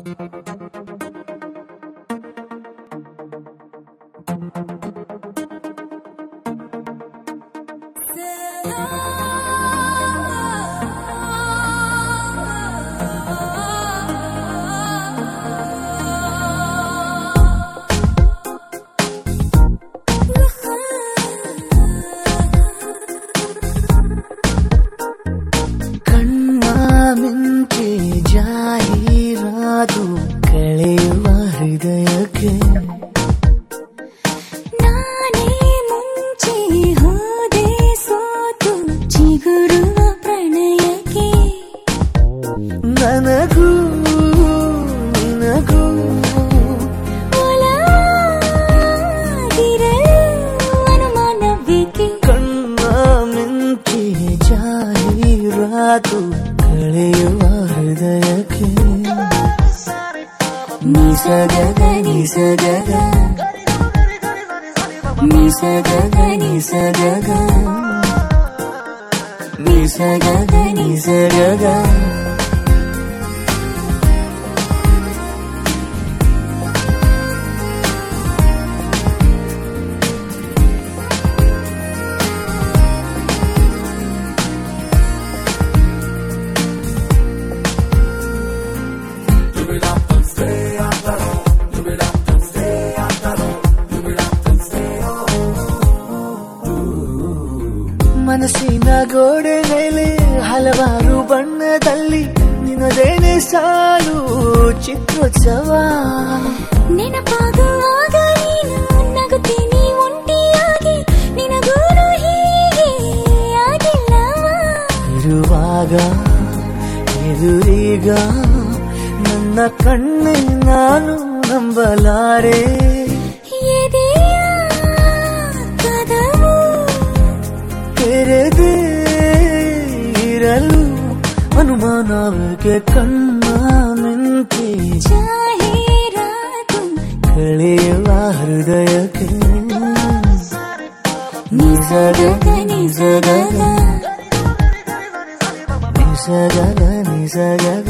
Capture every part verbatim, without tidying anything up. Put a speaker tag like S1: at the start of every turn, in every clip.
S1: ಮಿಂಚಿ ಜಾಹೀರಾತು ಕಳೆಯುವ ಹೃದಯಕ್ಕೆ
S2: ನಾನೇ ಮುಂಚೆ ಹೋದೆ ಸೋತು ಚಿಗುರುವ ಪ್ರಣಯಕ್ಕೆ
S1: ನನಗೂ ನಿನಗೂ
S2: ಅನುಮಾನಬೇಕೆ
S1: ಕಣ್ಣ ಮಿಂಚಿ ಜಾಹೀರಾತು ಕಳೆಯುವ ಹೃದಯಕ್ಕೆ
S2: ನಿಸಗಗ ನಿಸಗಗ ನಿಸಗಗ ನಿಸಗಗ ನಿಸಗಗ ನಿಸಗಗ
S1: ಮನಸ್ಸಿನ ಗೋಡೆ ಮೇಲೆ ಹಲವಾರು ಬಣ್ಣದಲ್ಲಿ ನಿನ್ನದೇನೆ ಸಾಲು ಚಿತ್ರೋತ್ಸವ
S2: ನೆನಪಾಗುವಾಗ ನೀನು ನಗುತ್ತೀನಿ ಒಂಟಿಯಾಗಿ ನಿನಗೂನು ಹೀಗೆ ಆಗಿಲ್ಲವಾ
S1: ಇರುವಾಗ ಎದುರೀಗ ನನ್ನ ಕಣ್ಣೆ ನಾನು ನಂಬಲಾರೆ ತೆರೆದೇ ಇರಲು ಅನುಮಾನಕ್ಕೆ ಕಣ್ಣ ಮಿಂಚಿ
S2: ಜಾಹೀರಾತು
S1: ಕಳೆಯುವ ಹೃದಯಕ್ಕೆ
S2: ನಿಸಗಗ ನಿಸಗಗ
S1: ನಿಸಗಗ ನಿಸಗಗ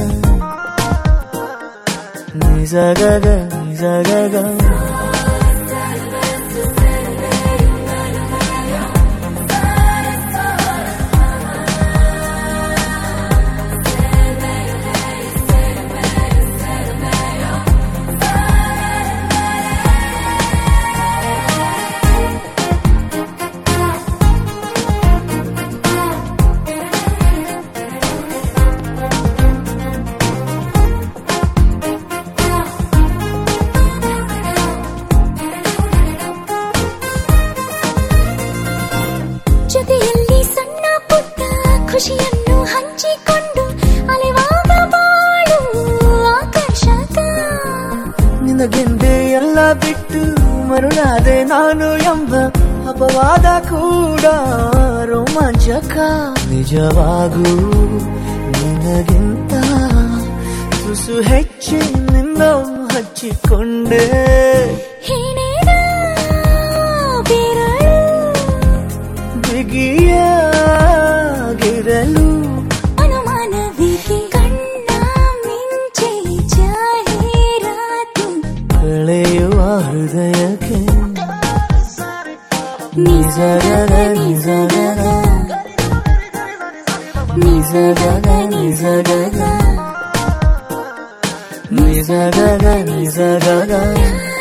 S1: ನಿಸಗಗ ನಿಸಗಗ
S2: ಜೊತೆಯಲ್ಲಿ ಸಣ್ಣ ಪುಟ್ಟ ಖುಷಿಯನ್ನು ಹಂಚಿಕೊಂಡು ಅಲೆವಾಗ ಬಾಳು ಆಕರ್ಷಕ
S1: ನಿನಗೆಂದೇ ಎಲ್ಲ ಬಿಟ್ಟು ಮರುಳಾದೆ ನಾನು ಎಂಬ ಅಪವಾದ ಕೂಡ ರೋಮಾಂಚಕ ನಿಜವಾಗೂ ನಿನಗಿಂತ ತುಸು ಹೆಚ್ಚಿನಿಂದ ಹಚ್ಚಿಕೊಂಡೆ ಬಿಗಿಯಾಗಿರಲು
S2: ಅನುಮಾನವೇಕೆ ಕಣ್ಣ ಮಿಂಚೆ ಜಾಹೀರಾತು
S1: ಕಳೆಯುವ ಹೃದಯಕ್ಕೆ
S2: ನಿಸಗಗ ನಿಸಗಗ ನಿಸಗಗ ನಿಸಗಗ
S1: ನಿಸಗಗ ನಿಸಗಗ